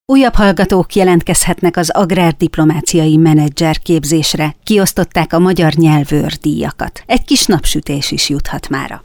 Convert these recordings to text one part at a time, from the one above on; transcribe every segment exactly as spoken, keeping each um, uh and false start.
Újabb hallgatók jelentkezhetnek az agrárdiplomáciai menedzser képzésre, kiosztották a magyar nyelvőrdíjakat. Egy kis napsütés is juthat mára.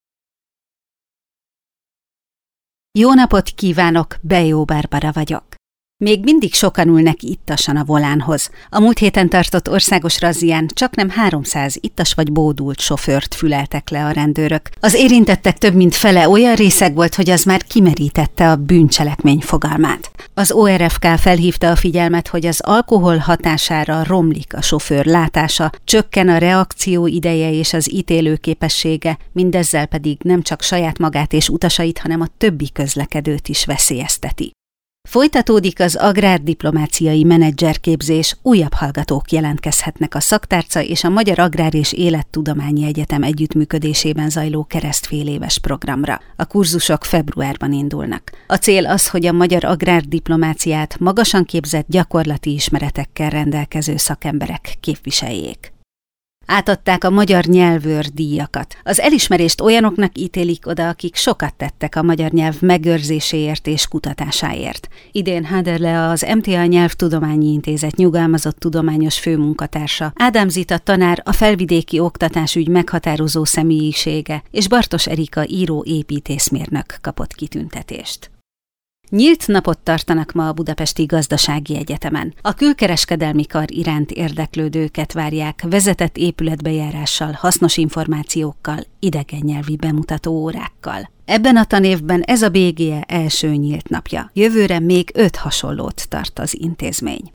Jó napot kívánok, Bejó Barbara vagyok. Még mindig sokan ülnek ittasan a volánhoz. A múlt héten tartott országos razzián csaknem háromszáz ittas vagy bódult sofőrt füleltek le a rendőrök. Az érintettek több mint fele olyan részeg volt, hogy az már kimerítette a bűncselekmény fogalmát. Az o er ef ká felhívta a figyelmet, hogy az alkohol hatására romlik a sofőr látása, csökken a reakció ideje és az ítélőképessége, mindezzel pedig nem csak saját magát és utasait, hanem a többi közlekedőt is veszélyezteti. Folytatódik az agrárdiplomáciai menedzserképzés, újabb hallgatók jelentkezhetnek a Szaktárca és a Magyar Agrár és Élettudományi Egyetem együttműködésében zajló keresztféléves programra. A kurzusok februárban indulnak. A cél az, hogy a magyar agrárdiplomáciát magasan képzett gyakorlati ismeretekkel rendelkező szakemberek képviseljék. Átadták a magyar nyelvőrdíjakat. Az elismerést olyanoknak ítélik oda, akik sokat tettek a magyar nyelv megőrzéséért és kutatásáért. Idén Haderle, az em té á Nyelvtudományi Intézet nyugalmazott tudományos főmunkatársa, Ádám Zita tanár, a felvidéki oktatásügy meghatározó személyisége, és Bartos Erika író-építészmérnök kapott kitüntetést. Nyílt napot tartanak ma a Budapesti Gazdasági Egyetemen. A külkereskedelmi kar iránt érdeklődőket várják vezetett épületbejárással, hasznos információkkal, idegennyelvi bemutató órákkal. Ebben a tanévben ez a bé gé e első nyílt napja. Jövőre még öt hasonlót tart az intézmény.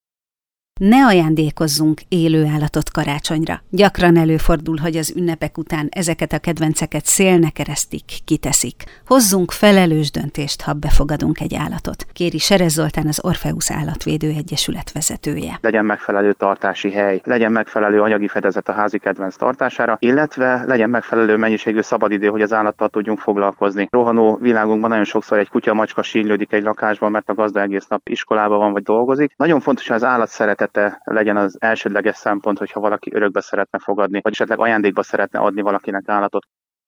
Ne ajándékozzunk élő állatot karácsonyra. Gyakran előfordul, hogy az ünnepek után ezeket a kedvenceket szélnek eresztik, kiteszik. Hozzunk felelős döntést, ha befogadunk egy állatot, kéri Serez Zoltán, az Orpheus Állatvédő Egyesület vezetője. Legyen megfelelő tartási hely, legyen megfelelő anyagi fedezet a házi kedvenc tartására, illetve legyen megfelelő mennyiségű szabadidő, hogy az állattal tudjunk foglalkozni. Rohanó világunkban nagyon sokszor egy kutya, macska sírlődik egy lakásban, mert a gazda egész nap iskolában van vagy dolgozik. Nagyon fontos, hogy az állat szeretete legyen az elsődleges szempont, hogyha valaki örökbe szeretne fogadni, vagy esetleg ajándékba szeretne adni valakinek állatot.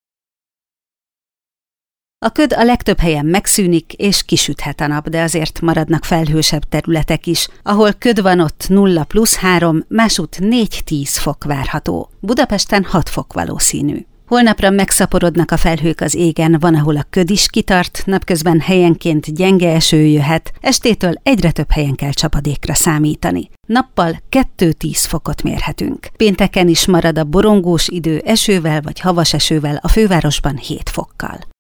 A köd a legtöbb helyen megszűnik, és kisüthet a nap, de azért maradnak felhősebb területek is. Ahol köd van, ott nulla plusz három, másút négy-tíz fok várható. Budapesten hat fok valószínű. Holnapra megszaporodnak a felhők az égen, van, ahol a köd is kitart, napközben helyenként gyenge eső jöhet, estétől egyre több helyen kell csapadékra számítani. Nappal kettő-tíz fokot mérhetünk. Pénteken is marad a borongós idő, esővel vagy havas esővel, a fővárosban hét fokkal.